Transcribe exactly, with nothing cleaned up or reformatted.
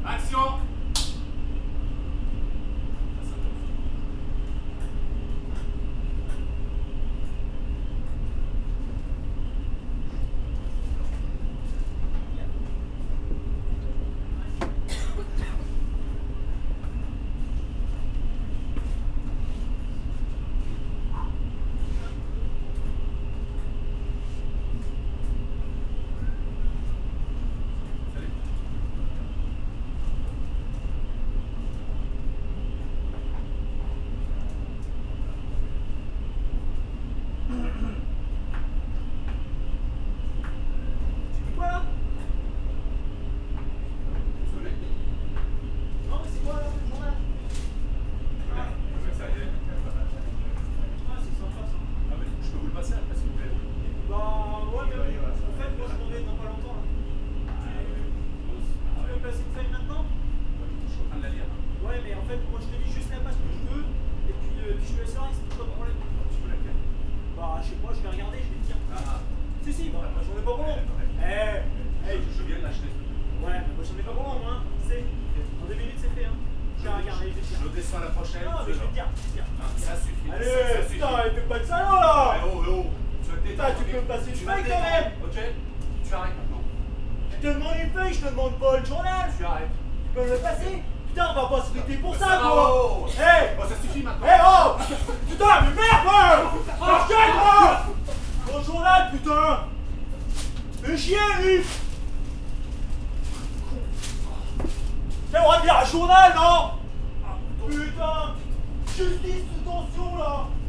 Action. Je descends la prochaine. Non, mais je vais te dire. Non, ça suffit. Allez, ça suffit. putain, t'es pas de salaud là. Eh oh, eh oh. Tu vas te Putain, détendre. tu peux me passer une Tu vas te feuille quand détendre, même. Ok. Tu arrêtes maintenant. Je te demande une feuille, je te demande pas le journal. Tu arrêtes. Tu peux me le passer. Putain, on va pas se quitter pour Mais ça, va, quoi. oh. Eh Bon, ça suffit maintenant. Eh oh. Putain, mais merde, moi. Marchette, moi. Mon journal, putain. Fais chier, lui. Tiens, on va dire un journal, non. Putain. Justice sous tension, là.